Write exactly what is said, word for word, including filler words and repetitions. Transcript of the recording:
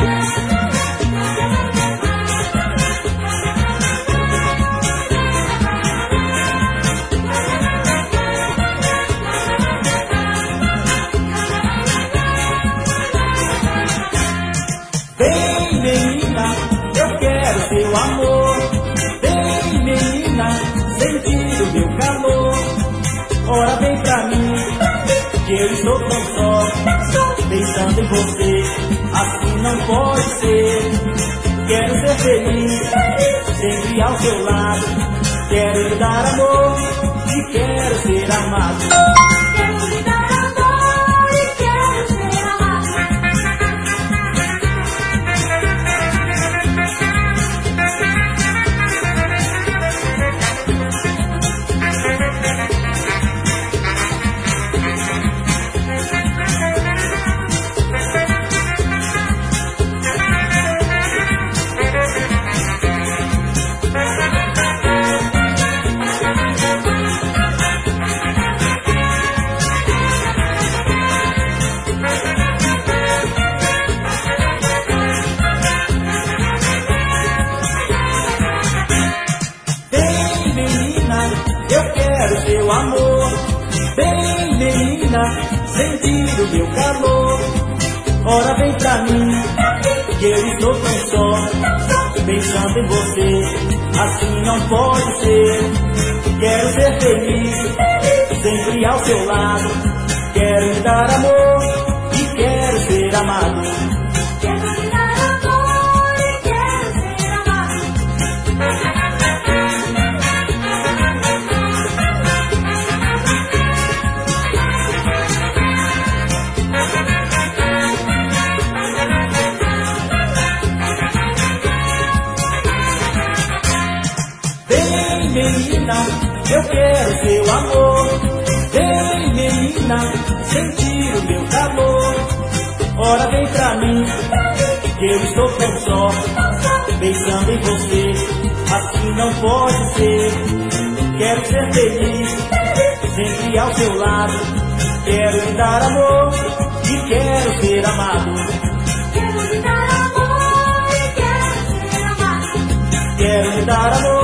Vem, menina, eu quero seu amor. Vem, menina, sentir o meu calor. Ora, vem pra mim, que eu estou tão só, pensando em você, assim não pode ser. Quero ser feliz, sempre ao seu lado. Quero lhe dar amor e quero ser amado. Eu quero seu amor. Vem, menina, sentir o meu calor. Ora, vem pra mim, que eu estou tão só, pensando em você, assim não pode ser. Quero ser feliz, sempre ao seu lado. Quero lhe dar amor e quero ser amado. Vem, menina, eu quero seu amor. Vem, menina, sentir o meu calor. Ora, vem pra mim, que eu estou tão só, pensando em você, assim não pode ser. Quero ser feliz, sempre ao seu lado. Quero lhe dar amor e quero ser amado. Quero lhe dar amor e quero ser amado. Quero lhe dar amor